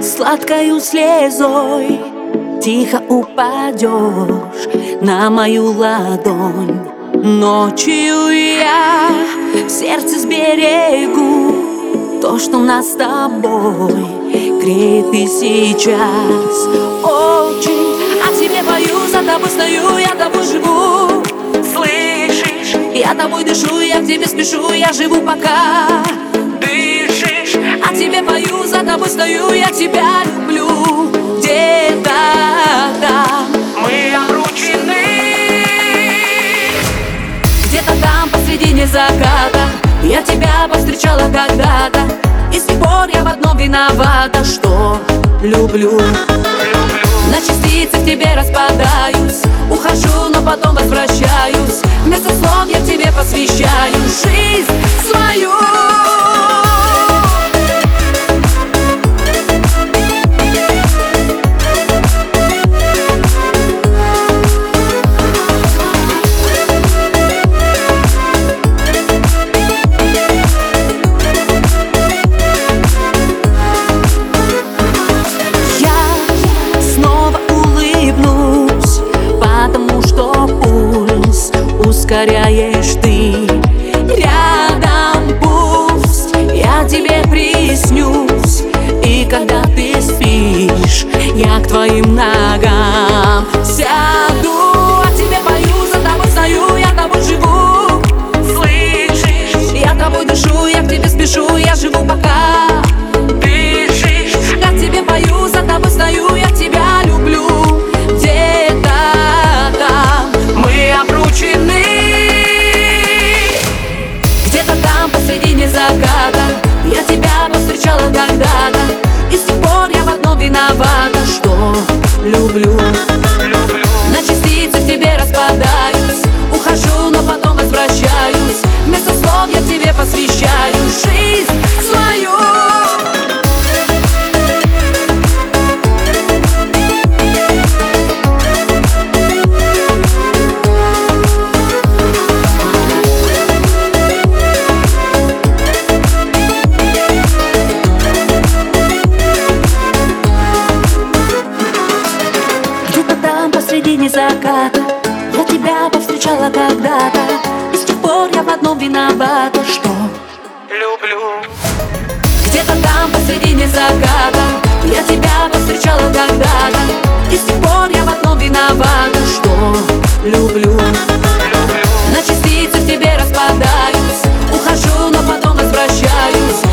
Сладкою слезой тихо упадешь на мою ладонь. Ночью я в сердце сберегу то, что нас с тобой греет и сейчас очень. О тебе пою, за тобой стою, я тобой живу. Слышишь? Я тобой дышу, я к тебе спешу, я живу пока дышишь. О тебе пою, за тобой стою, я тебя люблю. Где-то там мы обручены, где-то там посредине заката я тебя повстречала когда-то, и с тех пор я в одном виновата, что люблю. На частицы в тебе распадаюсь, ухожу, но потом возвращаюсь. Вместо слов я тебе посвящаю жизнь свою. Ускоряешь ты рядом, пусть я тебе приснюсь. И когда ты спишь, я к твоим ногам сяду. О тебе пою, за тобой стою, я тобой живу. Слышишь? Я тобой дышу, я к тебе спешу, я живу пока дышишь. Как тебе пою, за тобой стою, я тебя люблю. Где-то там мы обручены, посредине заката я тебя повстречала когда-то, и с тех пор я в одном виновата, что люблю. На частицы в тебе распадаюсь, ухожу, но потом возвращаюсь. Вместо слов я тебе посвящаю жизнь свою. Посредине заката я тебя повстречала когда-то, и с тех пор я в одном виновата, что люблю. Где-то там посредине заката я тебя повстречала когда-то, и с тех пор я в одном виновата, что люблю. На частицы в тебе распадаюсь, ухожу, но потом возвращаюсь.